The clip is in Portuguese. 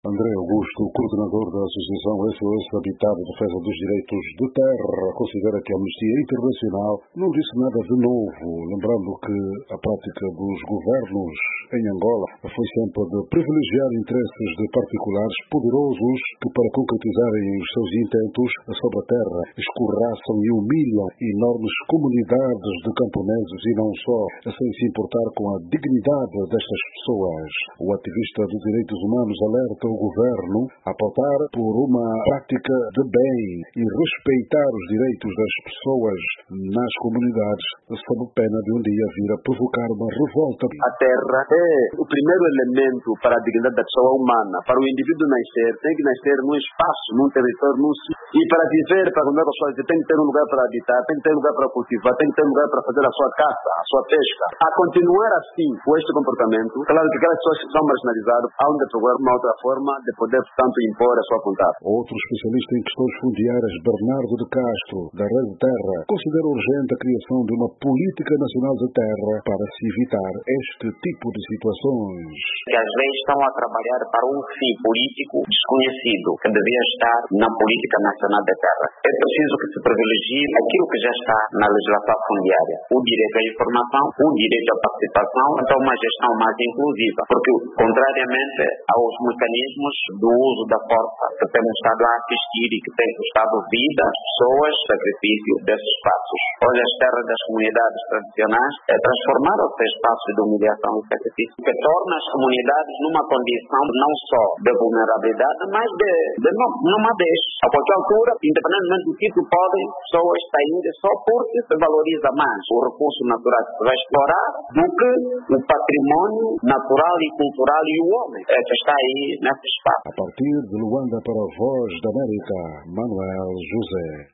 André Augusto, coordenador da Associação SOS Habitat de Defesa dos Direitos de Terra, considera que a Amnistia Internacional não disse nada de novo, lembrando que a prática dos governos em Angola foi sempre de privilegiar interesses de particulares poderosos que, para concretizarem os seus intentos sobre a terra, escorraçam e humilham enormes comunidades de camponeses e não só, sem se importar com a dignidade destas pessoas. O ativista dos direitos humanos alerta o governo a pautar por uma prática de bem e respeitar os direitos das pessoas nas comunidades, sob pena de um dia vir a provocar uma revolta. A terra é o primeiro elemento para a dignidade da pessoa humana. Para o indivíduo nascer, tem que nascer num espaço, num território, num sítio. E para viver, para comer com a sua vida, tem que ter um lugar para habitar, tem que ter um lugar para cultivar, tem que ter um lugar para fazer a sua caça, a sua pesca. A continuar assim, com este comportamento, claro que aquelas pessoas que são marginalizadas, há de procurar uma outra forma de poder, portanto, impor a sua vontade. Outro especialista em questões fundiárias, Bernardo de Castro, da Rede Terra, considera urgente a criação de uma política nacional de terra para se evitar este tipo de situações. Que às vezes estão a trabalhar para um fim político desconhecido, que devia estar na política nacional de terra. É preciso que se privilegie aquilo que já está na legislação fundiária. O direito à informação, o direito à participação, então uma gestão mais inclusiva, porque contrariamente aos mecanismos do uso da força que temos estado a assistir e que tem custado vida às pessoas, sacrifício desses espaços. Hoje as terras das comunidades tradicionais transformaram-se em espaços de humilhação e sacrifício, que torna as comunidades numa condição não só de vulnerabilidade, mas de nomadez. A qualquer altura, independentemente do tipo, podem pessoas sair só porque se valoriza mais o recurso natural que se vai explorar do que o patrimônio natural e cultural e o homem que está aí nesse espaço. A partir de Luanda para a Voz da América, Manuel José.